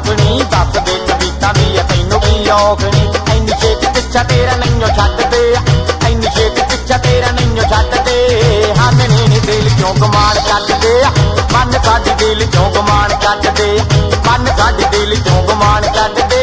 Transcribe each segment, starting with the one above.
औखनी दस दे कविता दी तैनू की औखनी इन्नी छेती पिछा तेरा नैयो छड्ड दे इन्नी छेती पिछा तेरा नैयो छड्ड दे हाने नी दिल क्यों गुमान कट दे मन साडी दिल क्यों गुमान कट दे मन साडी दिल क्यों गुमान कट दे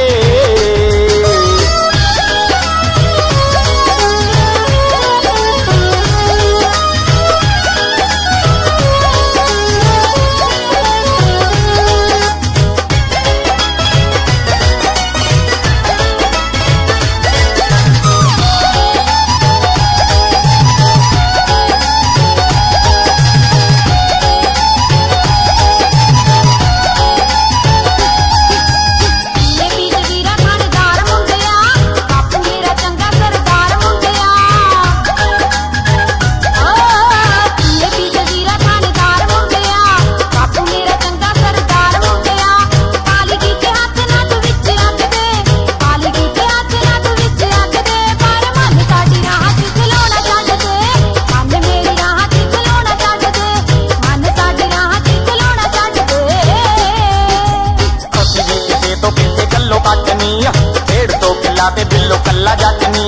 डेढ़ तो किला ते बिल्लो कला जटनी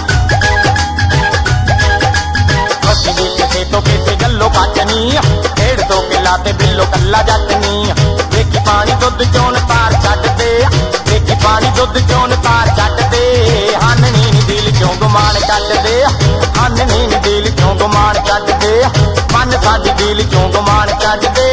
असी भी किसे तो किसे गल्लो काटनी डेढ़ तो किला ते बिल्लो कला जटनी देखी पानी दुध चोन तार छड्ड दे देखी पानी दुध चोन तार छड्ड दे हाननी दिल क्यों गुमान कट दे हाननी दिल क्यों गुमान कट दे मन साडी दिल क्यों गुमान कट दे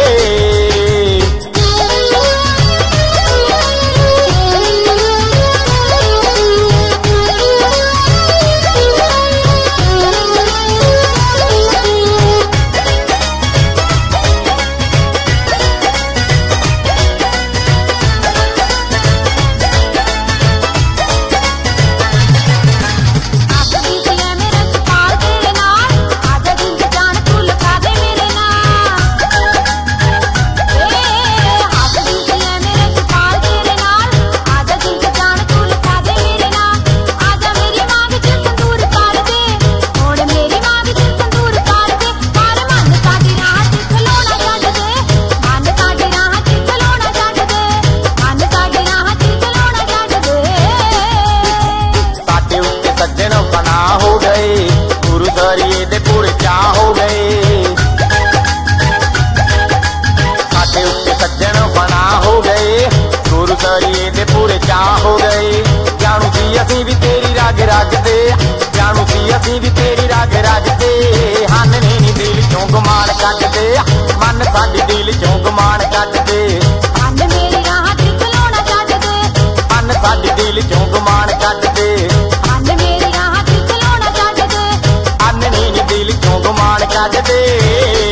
दे पूरे चाह हो गए साडे उत्ते सज्जन बना हो गए गुरु सरिए दे पूरे चाह हो गए जानू सी असीं भी तेरी रग रग दे जानू सी असीं भी तेरी रग रग दे हानने नी दिल क्यों गुमान कट दे मन साडी दिल क्यों गुमान कट दे मन मेरी राह च खलोना छड्ड दे मन साडी दिल क्यों गुमान कट दे मन मेरी राह च खलोना छड्ड दे दिल क्यों गुमान कट दे।